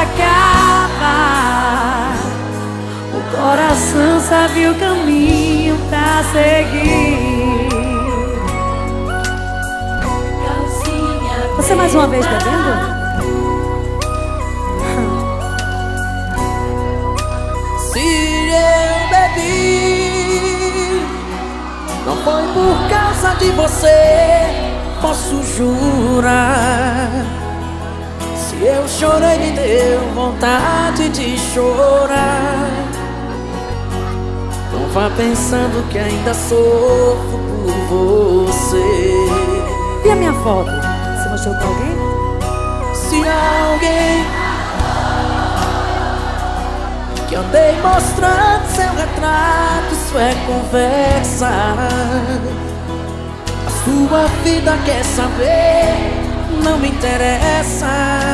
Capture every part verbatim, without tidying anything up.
acaba, o coração sabe o caminho pra seguir. Você mais uma vez bebendo? Se eu bebi, não foi por causa de você, posso jurar. Se eu chorei, me deu vontade de chorar. Não vá pensando que ainda sofro por você. E a minha foto? Você mostrou pra alguém? Se alguém que andei mostrando seu retrato, isso é conversa. A sua vida quer saber, não me interessa.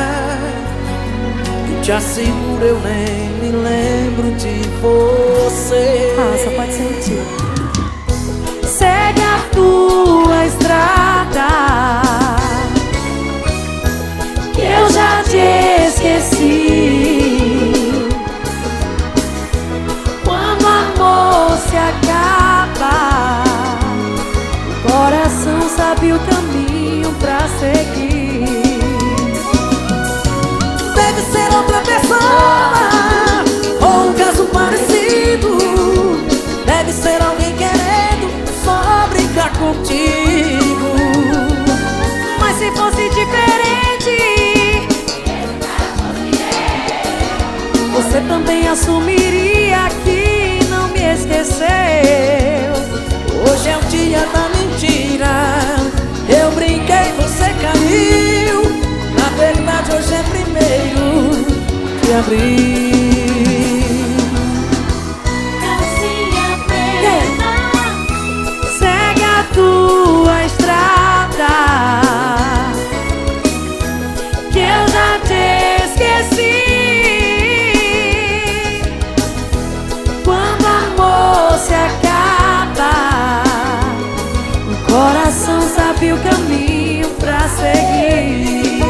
Eu te asseguro, eu nem me lembro de você. Ah, só pode ser mentira. Segue a tua estrada, que eu já te esqueci. Quando o amor se acaba, o coração sabe o caminho pra seguir. Deve ser outra pessoa, ou um caso parecido. Deve ser alguém querendo só brincar contigo. Mas se fosse diferente, você também assumiria que não me esqueceu. Hoje é o dia da mentira. Eu brinquei, você caiu. Na verdade hoje é primeiro de abril. Calcinha preta, segue a tua estrada, que eu já te esqueci. Quando o amor se acaba, o coração sabe o caminho pra seguir.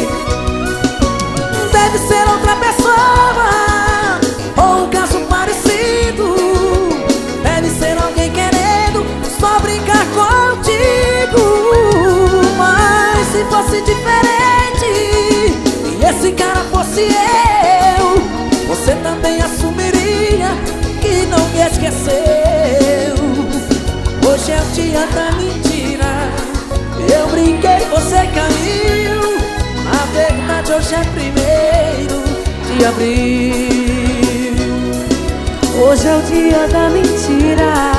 Deve ser outra pessoa, ou um caso parecido. Deve ser alguém querendo só brincar contigo. Mas se fosse diferente, e esse cara fosse eu, você também assumiria que não me esqueceu. Hoje é o dia da mentira. Eu brinquei, você caiu. Na verdade hoje é primeiro de abril. Hoje é o dia da mentira.